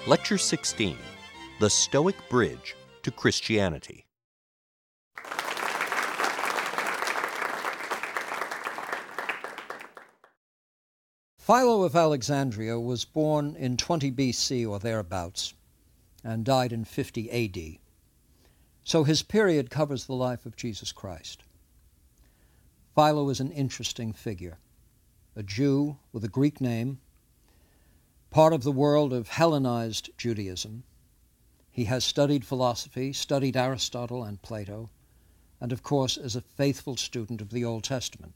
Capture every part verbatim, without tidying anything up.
Lecture sixteen, The Stoic Bridge to Christianity. Philo of Alexandria was born in twenty B C or thereabouts and died in fifty A D. So his period covers the life of Jesus Christ. Philo is an interesting figure, a Jew with a Greek name, part of the world of Hellenized Judaism. He has studied philosophy, studied Aristotle and Plato, and of course is a faithful student of the Old Testament.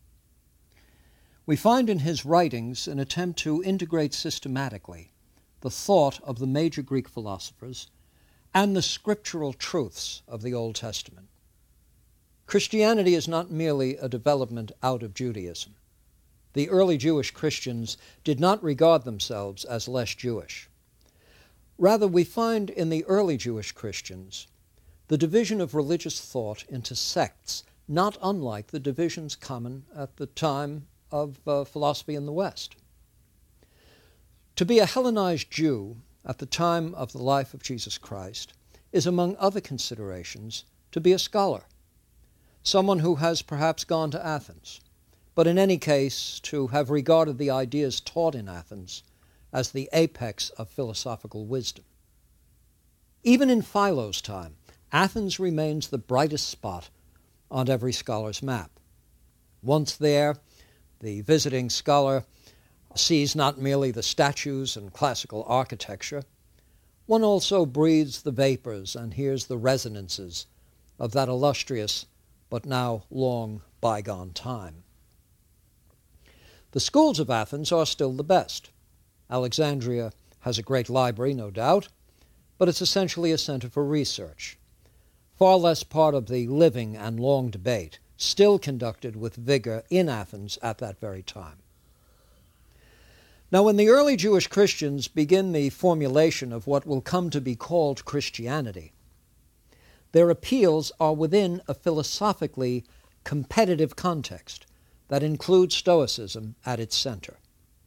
We find in his writings an attempt to integrate systematically the thought of the major Greek philosophers and the scriptural truths of the Old Testament. Christianity is not merely a development out of Judaism. The early Jewish Christians did not regard themselves as less Jewish. Rather, we find in the early Jewish Christians the division of religious thought into sects, not unlike the divisions common at the time of uh, philosophy in the West. To be a Hellenized Jew at the time of the life of Jesus Christ is, among other considerations, to be a scholar, someone who has perhaps gone to Athens, but in any case to have regarded the ideas taught in Athens as the apex of philosophical wisdom. Even in Philo's time, Athens remains the brightest spot on every scholar's map. Once there, the visiting scholar sees not merely the statues and classical architecture, one also breathes the vapors and hears the resonances of that illustrious but now long bygone time. The schools of Athens are still the best. Alexandria has a great library, no doubt, but it's essentially a center for research, far less part of the living and long debate, still conducted with vigor in Athens at that very time. Now, when the early Jewish Christians begin the formulation of what will come to be called Christianity, their appeals are within a philosophically competitive context that includes Stoicism at its center.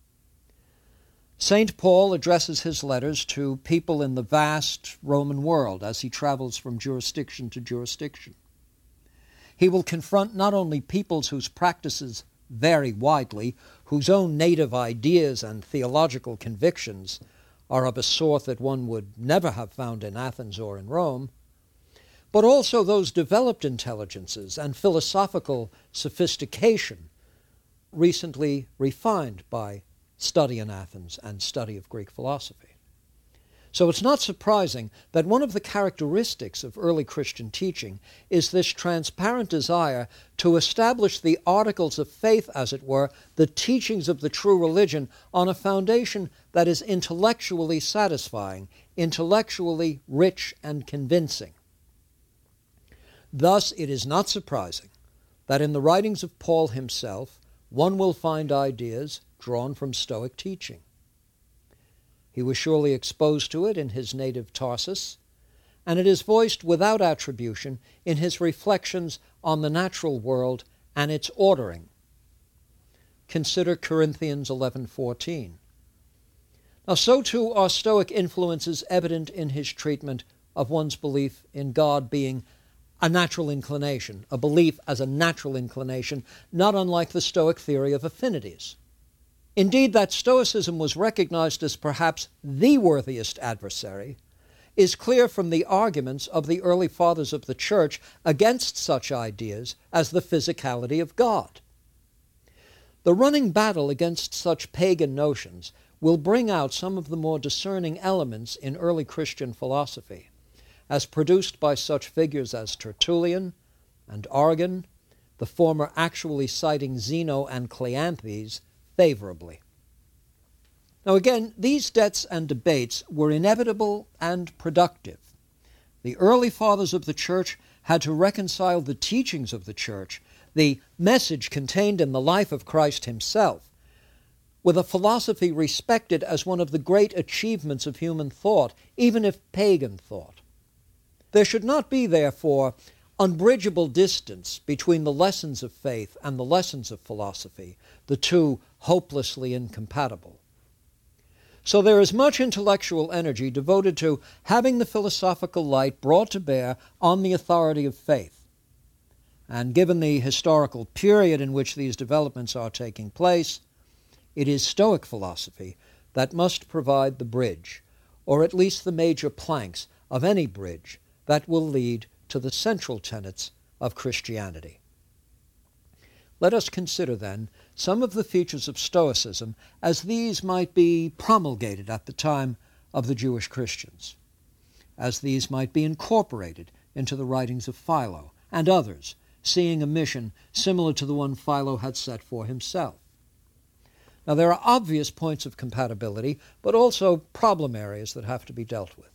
Saint Paul addresses his letters to people in the vast Roman world as he travels from jurisdiction to jurisdiction. He will confront not only peoples whose practices vary widely, whose own native ideas and theological convictions are of a sort that one would never have found in Athens or in Rome, but also those developed intelligences and philosophical sophistication recently refined by study in Athens and study of Greek philosophy. So it's not surprising that one of the characteristics of early Christian teaching is this transparent desire to establish the articles of faith, as it were, the teachings of the true religion, on a foundation that is intellectually satisfying, intellectually rich and convincing. Thus, it is not surprising that in the writings of Paul himself, one will find ideas drawn from Stoic teaching. He was surely exposed to it in his native Tarsus, and it is voiced without attribution in his reflections on the natural world and its ordering. Consider Corinthians eleven fourteen. Now, so too are Stoic influences evident in his treatment of one's belief in God being a natural inclination, a belief as a natural inclination, not unlike the Stoic theory of affinities. Indeed, that Stoicism was recognized as perhaps the worthiest adversary is clear from the arguments of the early fathers of the Church against such ideas as the physicality of God. The running battle against such pagan notions will bring out some of the more discerning elements in early Christian philosophy, as produced by such figures as Tertullian and Origen, the former actually citing Zeno and Cleanthes favorably. Now again, these debts and debates were inevitable and productive. The early fathers of the Church had to reconcile the teachings of the Church, the message contained in the life of Christ himself, with a philosophy respected as one of the great achievements of human thought, even if pagan thought. There should not be, therefore, unbridgeable distance between the lessons of faith and the lessons of philosophy, the two hopelessly incompatible. So there is much intellectual energy devoted to having the philosophical light brought to bear on the authority of faith. And given the historical period in which these developments are taking place, it is Stoic philosophy that must provide the bridge, or at least the major planks of any bridge that will lead to the central tenets of Christianity. Let us consider, then, some of the features of Stoicism as these might be promulgated at the time of the Jewish Christians, as these might be incorporated into the writings of Philo and others, seeing a mission similar to the one Philo had set for himself. Now, there are obvious points of compatibility, but also problem areas that have to be dealt with.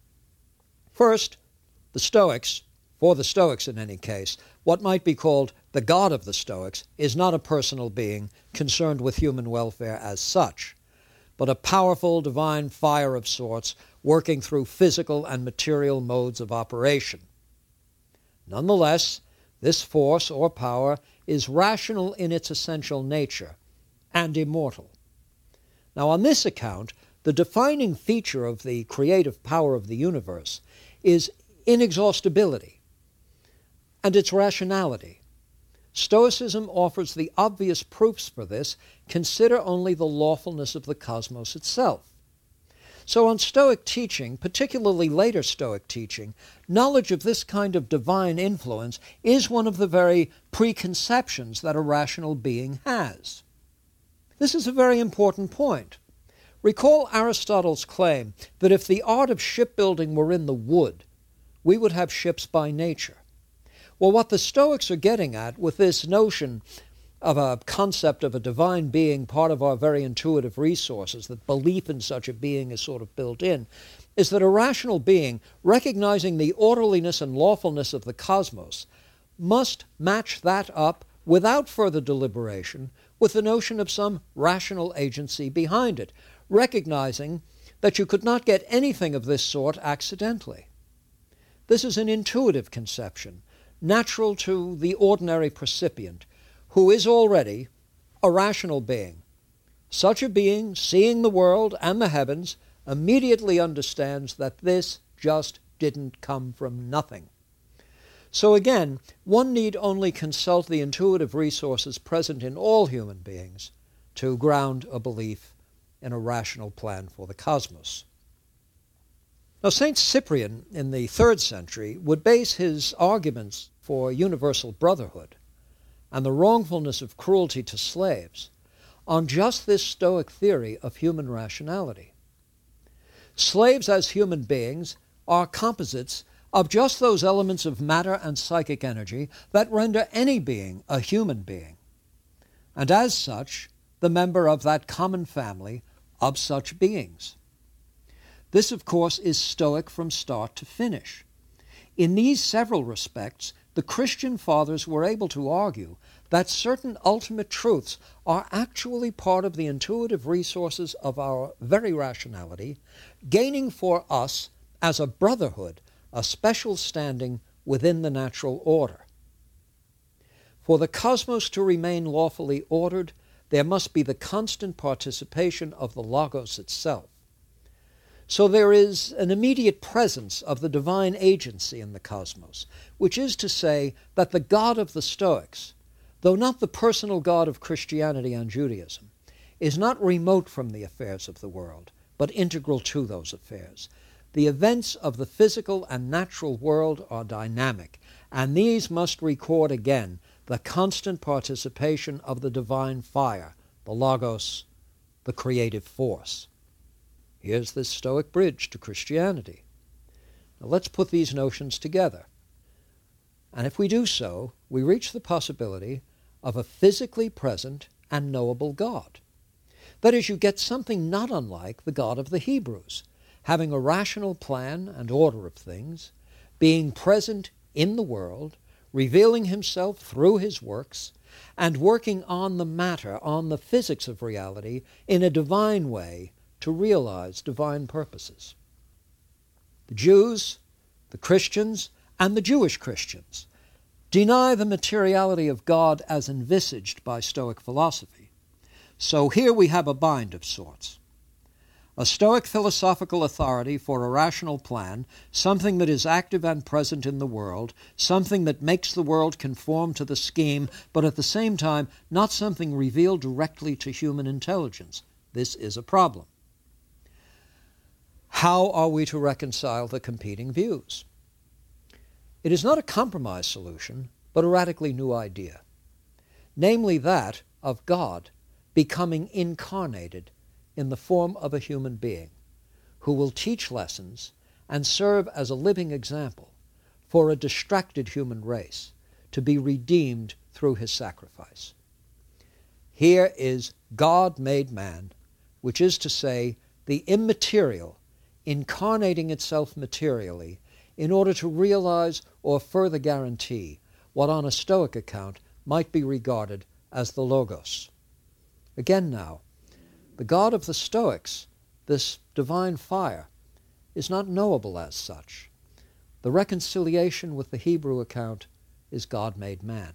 First, the Stoics, for the Stoics in any case, what might be called the God of the Stoics is not a personal being concerned with human welfare as such, but a powerful divine fire of sorts working through physical and material modes of operation. Nonetheless, this force or power is rational in its essential nature and immortal. Now, on this account, the defining feature of the creative power of the universe is inexhaustibility and its rationality. Stoicism offers the obvious proofs for this. Consider only the lawfulness of the cosmos itself. So on Stoic teaching, particularly later Stoic teaching, knowledge of this kind of divine influence is one of the very preconceptions that a rational being has. This is a very important point. Recall Aristotle's claim that if the art of shipbuilding were in the wood, we would have ships by nature. Well, what the Stoics are getting at with this notion of a concept of a divine being part of our very intuitive resources, that belief in such a being is sort of built in, is that a rational being, recognizing the orderliness and lawfulness of the cosmos, must match that up without further deliberation with the notion of some rational agency behind it, recognizing that you could not get anything of this sort accidentally. This is an intuitive conception, natural to the ordinary percipient, who is already a rational being. Such a being, seeing the world and the heavens, immediately understands that this just didn't come from nothing. So again, one need only consult the intuitive resources present in all human beings to ground a belief in a rational plan for the cosmos. Now, Saint Cyprian in the third century would base his arguments for universal brotherhood and the wrongfulness of cruelty to slaves on just this Stoic theory of human rationality. Slaves as human beings are composites of just those elements of matter and psychic energy that render any being a human being, and as such, the member of that common family of such beings. This, of course, is Stoic from start to finish. In these several respects, the Christian fathers were able to argue that certain ultimate truths are actually part of the intuitive resources of our very rationality, gaining for us, as a brotherhood, a special standing within the natural order. For the cosmos to remain lawfully ordered, there must be the constant participation of the Logos itself. So there is an immediate presence of the divine agency in the cosmos, which is to say that the God of the Stoics, though not the personal God of Christianity and Judaism, is not remote from the affairs of the world, but integral to those affairs. The events of the physical and natural world are dynamic, and these must record again the constant participation of the divine fire, the Logos, the creative force. Here's this Stoic bridge to Christianity. Now let's put these notions together. And if we do so, we reach the possibility of a physically present and knowable God. That is, you get something not unlike the God of the Hebrews, having a rational plan and order of things, being present in the world, revealing himself through his works, and working on the matter, on the physics of reality, in a divine way to realize divine purposes. The Jews, the Christians, and the Jewish Christians deny the materiality of God as envisaged by Stoic philosophy. So here we have a bind of sorts. A Stoic philosophical authority for a rational plan, something that is active and present in the world, something that makes the world conform to the scheme, but at the same time not something revealed directly to human intelligence. This is a problem. How are we to reconcile the competing views? It is not a compromise solution, but a radically new idea, namely that of God becoming incarnated in the form of a human being who will teach lessons and serve as a living example for a distracted human race to be redeemed through his sacrifice. Here is God made man, which is to say, the immaterial incarnating itself materially in order to realize or further guarantee what on a Stoic account might be regarded as the Logos. Again now, the God of the Stoics, this divine fire, is not knowable as such. The reconciliation with the Hebrew account is God made man.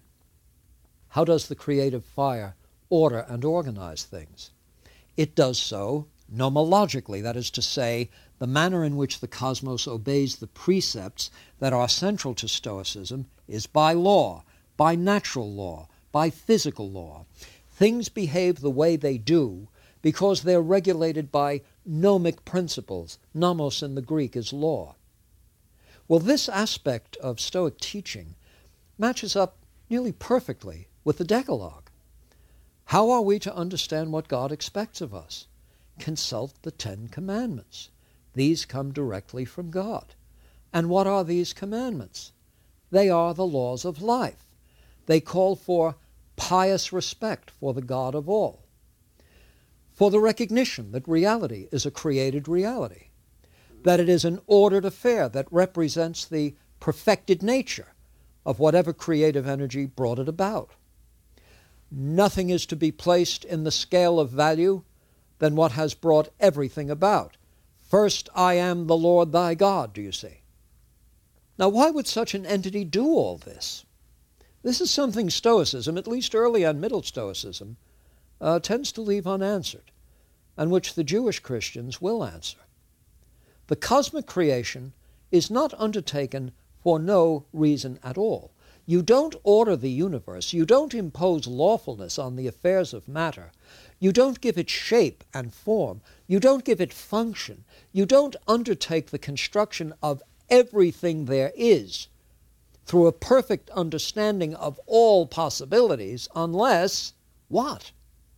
How does the creative fire order and organize things? It does so nomologically, that is to say, the manner in which the cosmos obeys the precepts that are central to Stoicism is by law, by natural law, by physical law. Things behave the way they do because they're regulated by gnomic principles. Nomos in the Greek is law. Well, this aspect of Stoic teaching matches up nearly perfectly with the Decalogue. How are we to understand what God expects of us? Consult the Ten Commandments. These come directly from God. And what are these commandments? They are the laws of life. They call for pious respect for the God of all, for the recognition that reality is a created reality, that it is an ordered affair that represents the perfected nature of whatever creative energy brought it about. Nothing is to be placed in the scale of value than what has brought everything about. First, I am the Lord thy God, do you see? Now, why would such an entity do all this? This is something Stoicism, at least early and middle Stoicism, uh, tends to leave unanswered, and which the Jewish Christians will answer. The cosmic creation is not undertaken for no reason at all. You don't order the universe. You don't impose lawfulness on the affairs of matter. You don't give it shape and form. You don't give it function. You don't undertake the construction of everything there is through a perfect understanding of all possibilities unless, what?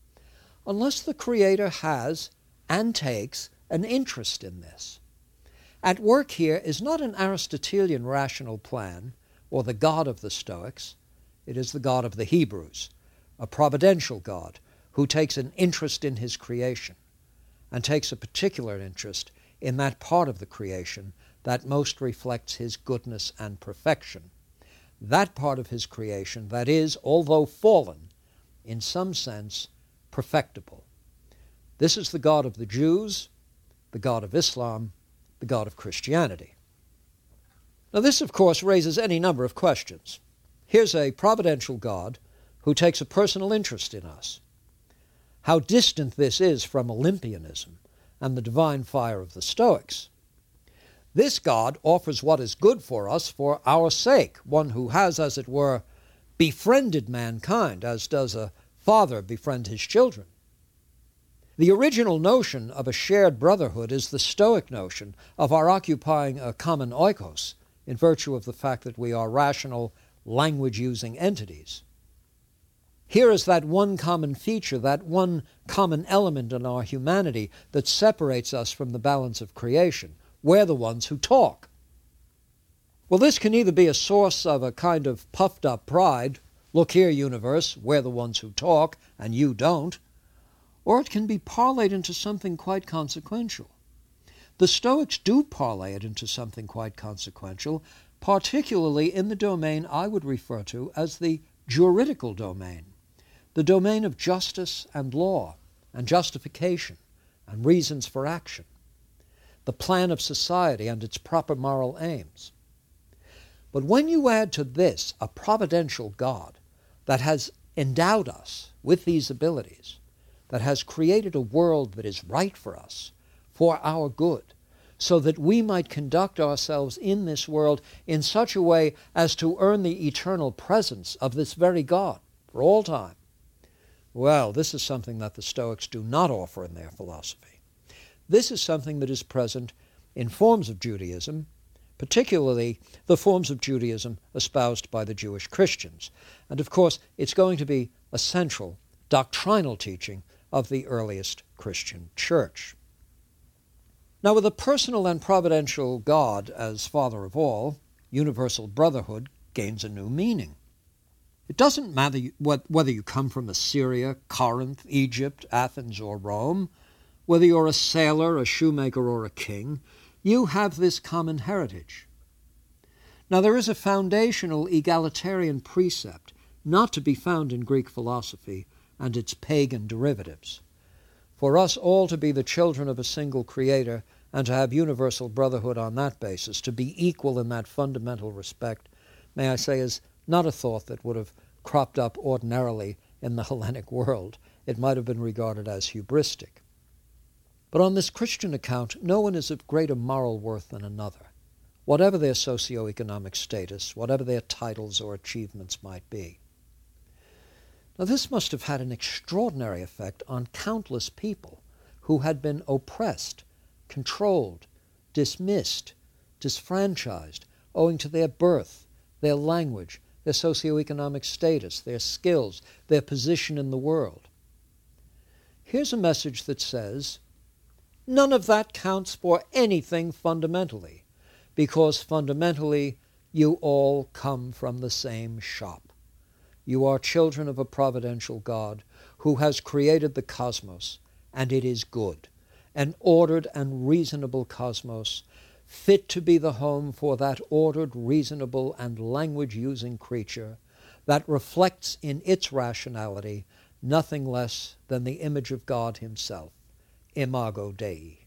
Unless the Creator has and takes an interest in this. At work here is not an Aristotelian rational plan or the God of the Stoics. It is the God of the Hebrews, a providential God who takes an interest in his creation and takes a particular interest in that part of the creation that most reflects his goodness and perfection. That part of his creation that is, although fallen, in some sense, perfectible. This is the God of the Jews, the God of Islam, the God of Christianity. Now this, of course, raises any number of questions. Here's a providential God who takes a personal interest in us. How distant this is from Olympianism and the divine fire of the Stoics. This God offers what is good for us for our sake, one who has, as it were, befriended mankind, as does a father befriend his children. The original notion of a shared brotherhood is the Stoic notion of our occupying a common oikos, in virtue of the fact that we are rational, language-using entities. Here is that one common feature, that one common element in our humanity that separates us from the balance of creation. We're the ones who talk. Well, this can either be a source of a kind of puffed-up pride, look here, universe, we're the ones who talk, and you don't, or it can be parlayed into something quite consequential. The Stoics do parlay it into something quite consequential, particularly in the domain I would refer to as the juridical domain, the domain of justice and law and justification and reasons for action, the plan of society and its proper moral aims. But when you add to this a providential God that has endowed us with these abilities, that has created a world that is right for us, for our good, so that we might conduct ourselves in this world in such a way as to earn the eternal presence of this very God for all time. Well, this is something that the Stoics do not offer in their philosophy. This is something that is present in forms of Judaism, particularly the forms of Judaism espoused by the Jewish Christians. And of course, it's going to be a central doctrinal teaching of the earliest Christian church. Now, with a personal and providential God as Father of all, universal brotherhood gains a new meaning. It doesn't matter whether you come from Assyria, Corinth, Egypt, Athens, or Rome, whether you're a sailor, a shoemaker, or a king, you have this common heritage. Now, there is a foundational egalitarian precept not to be found in Greek philosophy and its pagan derivatives. For us all to be the children of a single Creator and to have universal brotherhood on that basis, to be equal in that fundamental respect, may I say, is not a thought that would have cropped up ordinarily in the Hellenic world. It might have been regarded as hubristic. But on this Christian account, no one is of greater moral worth than another, whatever their socioeconomic status, whatever their titles or achievements might be. Now, this must have had an extraordinary effect on countless people who had been oppressed, controlled, dismissed, disfranchised, owing to their birth, their language, their socioeconomic status, their skills, their position in the world. Here's a message that says, none of that counts for anything fundamentally, because fundamentally you all come from the same shop. You are children of a providential God who has created the cosmos, and it is good, an ordered and reasonable cosmos, fit to be the home for that ordered, reasonable, and language-using creature that reflects in its rationality nothing less than the image of God himself, Imago Dei.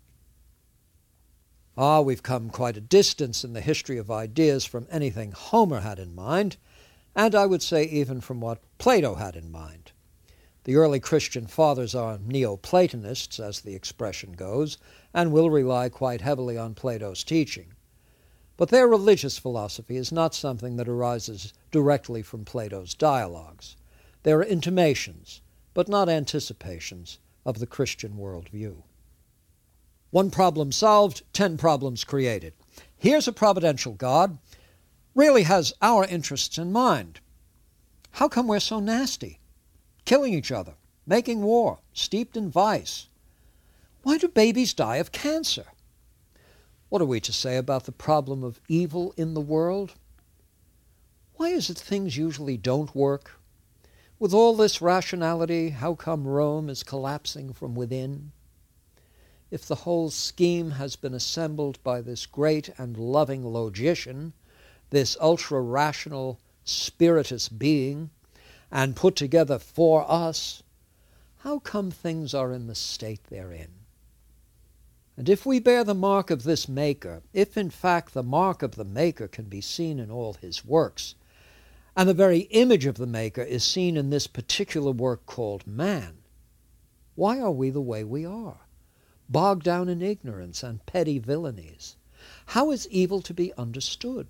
Ah, we've come quite a distance in the history of ideas from anything Homer had in mind, and I would say even from what Plato had in mind. The early Christian fathers are Neoplatonists, as the expression goes, and will rely quite heavily on Plato's teaching. But their religious philosophy is not something that arises directly from Plato's dialogues. They are intimations, but not anticipations, of the Christian worldview. One problem solved, ten problems created. Here's a providential God, really has our interests in mind. How come we're so nasty? Killing each other, making war, steeped in vice. Why do babies die of cancer? What are we to say about the problem of evil in the world? Why is it things usually don't work? With all this rationality, how come Rome is collapsing from within? If the whole scheme has been assembled by this great and loving logician, this ultra-rational, spiritus being, and put together for us, how come things are in the state they're in? And if we bear the mark of this Maker, if in fact the mark of the Maker can be seen in all his works, and the very image of the Maker is seen in this particular work called man, why are we the way we are, bogged down in ignorance and petty villainies? How is evil to be understood?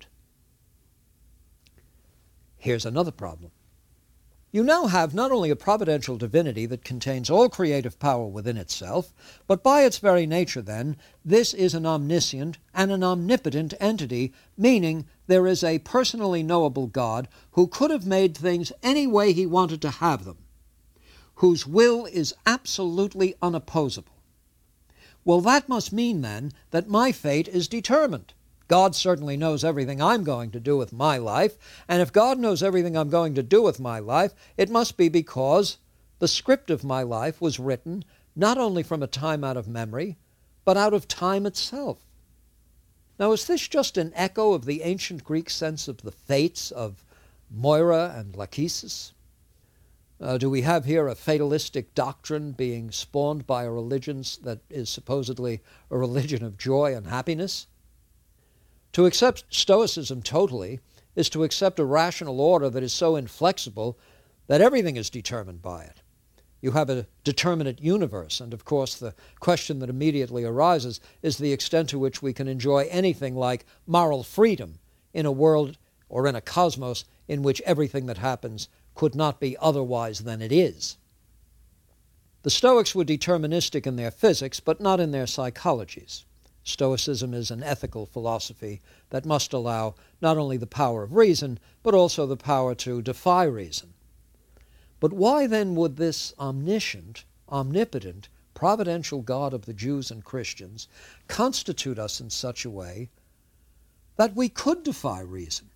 Here's another problem. You now have not only a providential divinity that contains all creative power within itself, but by its very nature, then, this is an omniscient and an omnipotent entity, meaning there is a personally knowable God who could have made things any way he wanted to have them, whose will is absolutely unopposable. Well, that must mean, then, that my fate is determined. God certainly knows everything I'm going to do with my life, and if God knows everything I'm going to do with my life, it must be because the script of my life was written not only from a time out of memory, but out of time itself. Now, is this just an echo of the ancient Greek sense of the fates of Moira and Lachesis? Uh, do we have here a fatalistic doctrine being spawned by a religion that is supposedly a religion of joy and happiness? To accept Stoicism totally is to accept a rational order that is so inflexible that everything is determined by it. You have a determinate universe, and of course the question that immediately arises is the extent to which we can enjoy anything like moral freedom in a world or in a cosmos in which everything that happens could not be otherwise than it is. The Stoics were deterministic in their physics, but not in their psychologies. Stoicism is an ethical philosophy that must allow not only the power of reason, but also the power to defy reason. But why then would this omniscient, omnipotent, providential God of the Jews and Christians constitute us in such a way that we could defy reason?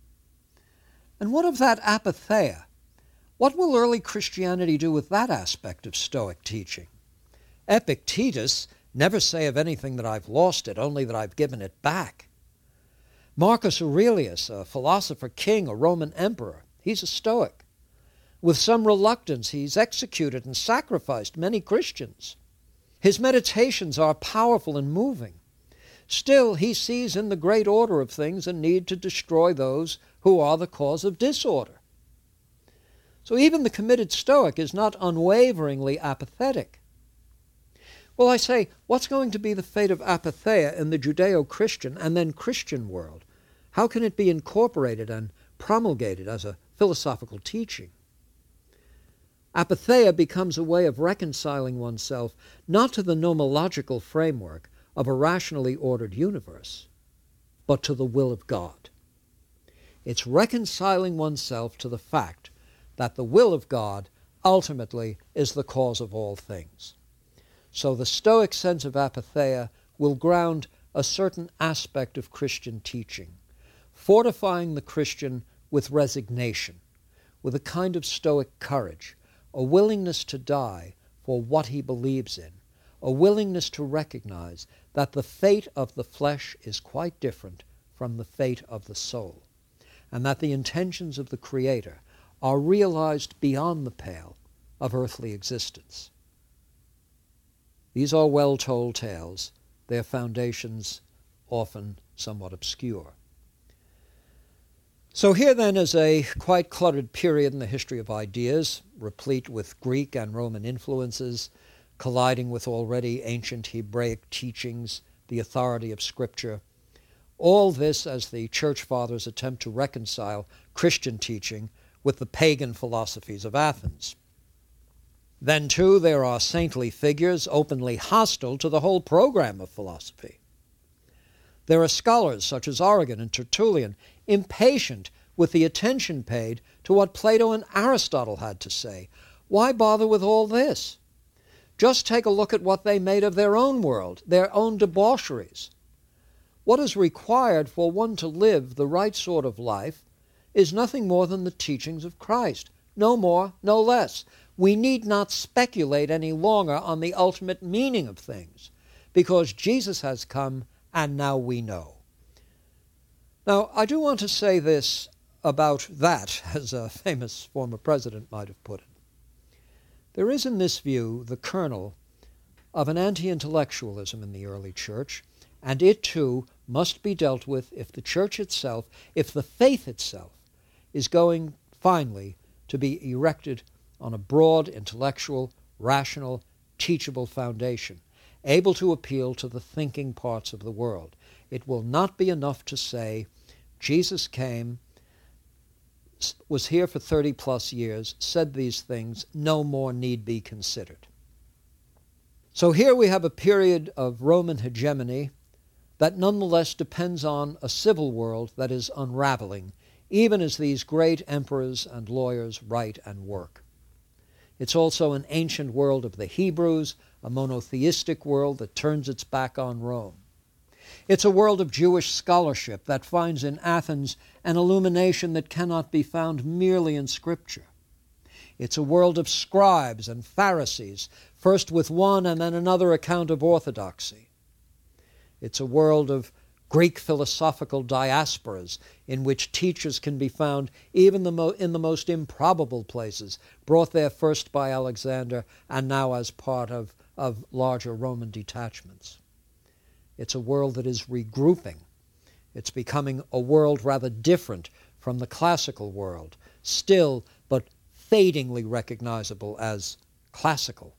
And what of that apatheia? What will early Christianity do with that aspect of Stoic teaching? Epictetus, never say of anything that I've lost it, only that I've given it back. Marcus Aurelius, a philosopher king, a Roman emperor, he's a Stoic. With some reluctance, he's executed and sacrificed many Christians. His meditations are powerful and moving. Still, he sees in the great order of things a need to destroy those who are the cause of disorder. So even the committed Stoic is not unwaveringly apathetic. Well, I say, what's going to be the fate of apatheia in the Judeo-Christian and then Christian world? How can it be incorporated and promulgated as a philosophical teaching? Apatheia becomes a way of reconciling oneself not to the nomological framework of a rationally ordered universe, but to the will of God. It's reconciling oneself to the fact that the will of God ultimately is the cause of all things. So the Stoic sense of apatheia will ground a certain aspect of Christian teaching, fortifying the Christian with resignation, with a kind of Stoic courage, a willingness to die for what he believes in, a willingness to recognize that the fate of the flesh is quite different from the fate of the soul, and that the intentions of the Creator are realized beyond the pale of earthly existence. These are well-told tales, their foundations often somewhat obscure. So here then is a quite cluttered period in the history of ideas, replete with Greek and Roman influences, colliding with already ancient Hebraic teachings, the authority of Scripture. All this as the Church Fathers attempt to reconcile Christian teaching with the pagan philosophies of Athens. Then, too, there are saintly figures openly hostile to the whole program of philosophy. There are scholars such as Origen and Tertullian, impatient with the attention paid to what Plato and Aristotle had to say. Why bother with all this? Just take a look at what they made of their own world, their own debaucheries. What is required for one to live the right sort of life is nothing more than the teachings of Christ. No more, no less. We need not speculate any longer on the ultimate meaning of things, because Jesus has come and now we know. Now, I do want to say this about that, as a famous former president might have put it. There is in this view the kernel of an anti-intellectualism in the early church, and it too must be dealt with if the church itself, if the faith itself, is going finally to be erected on a broad, intellectual, rational, teachable foundation, able to appeal to the thinking parts of the world. It will not be enough to say, Jesus came, was here for thirty plus years, said these things, no more need be considered. So here we have a period of Roman hegemony that nonetheless depends on a civil world that is unraveling, even as these great emperors and lawyers write and work. It's also an ancient world of the Hebrews, a monotheistic world that turns its back on Rome. It's a world of Jewish scholarship that finds in Athens an illumination that cannot be found merely in Scripture. It's a world of scribes and Pharisees, first with one and then another account of orthodoxy. It's a world of Greek philosophical diasporas in which teachers can be found even the mo- in the most improbable places, brought there first by Alexander and now as part of, of larger Roman detachments. It's a world that is regrouping. It's becoming a world rather different from the classical world, still but fadingly recognizable as classical.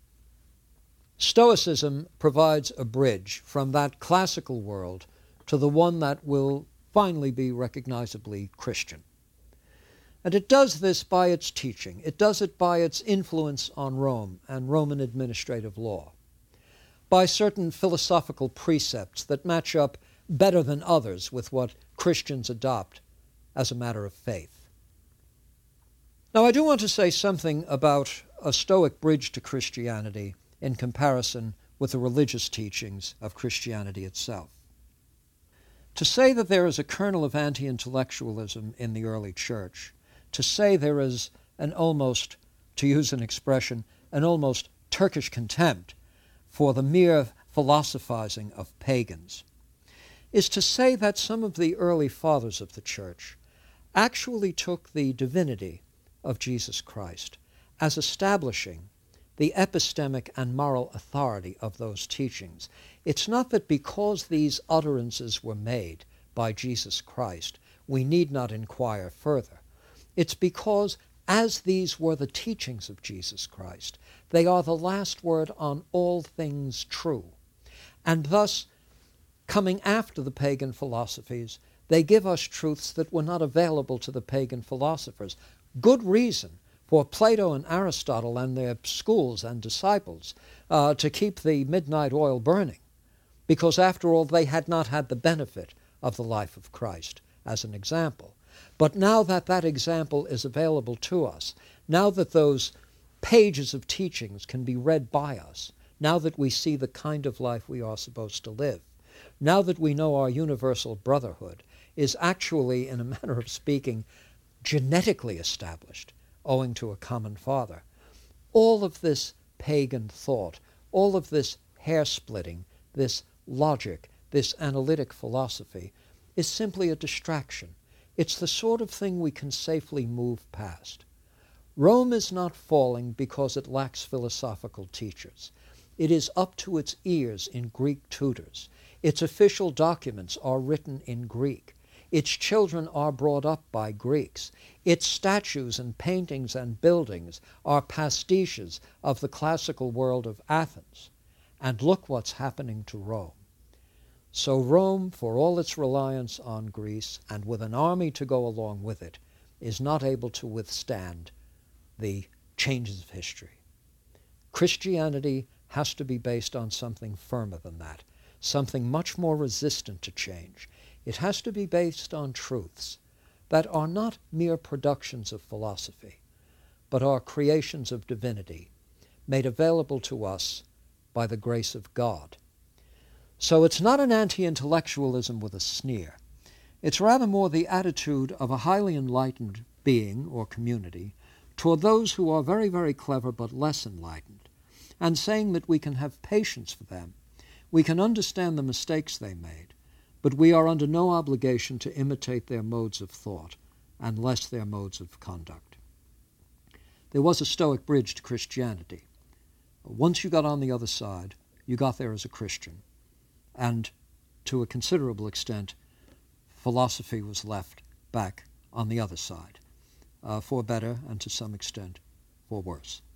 Stoicism provides a bridge from that classical world to the one that will finally be recognizably Christian. And it does this by its teaching. It does it by its influence on Rome and Roman administrative law, by certain philosophical precepts that match up better than others with what Christians adopt as a matter of faith. Now, I do want to say something about a Stoic bridge to Christianity in comparison with the religious teachings of Christianity itself. To say that there is a kernel of anti-intellectualism in the early church, to say there is an almost, to use an expression, an almost Turkish contempt for the mere philosophizing of pagans, is to say that some of the early fathers of the church actually took the divinity of Jesus Christ as establishing the epistemic and moral authority of those teachings. It's not that because these utterances were made by Jesus Christ, we need not inquire further. It's because, as these were the teachings of Jesus Christ, they are the last word on all things true. And thus, coming after the pagan philosophies, they give us truths that were not available to the pagan philosophers. Good reason for Plato and Aristotle and their schools and disciples uh, to keep the midnight oil burning, because after all they had not had the benefit of the life of Christ as an example. But now that that example is available to us, now that those pages of teachings can be read by us, now that we see the kind of life we are supposed to live, now that we know our universal brotherhood is actually, in a manner of speaking, genetically established, owing to a common father, all of this pagan thought, all of this hair-splitting, this logic, this analytic philosophy, is simply a distraction. It's the sort of thing we can safely move past. Rome is not falling because it lacks philosophical teachers. It is up to its ears in Greek tutors. Its official documents are written in Greek. Its children are brought up by Greeks. Its statues and paintings and buildings are pastiches of the classical world of Athens. And look what's happening to Rome. So Rome, for all its reliance on Greece, and with an army to go along with it, is not able to withstand the changes of history. Christianity has to be based on something firmer than that, something much more resistant to change. It has to be based on truths that are not mere productions of philosophy, but are creations of divinity, made available to us by the grace of God. So it's not an anti-intellectualism with a sneer. It's rather more the attitude of a highly enlightened being or community toward those who are very, very clever but less enlightened, and saying that we can have patience for them. We can understand the mistakes they made, but we are under no obligation to imitate their modes of thought, and less their modes of conduct. There was a Stoic bridge to Christianity. Once you got on the other side, you got there as a Christian, and to a considerable extent, philosophy was left back on the other side, uh, for better and to some extent for worse.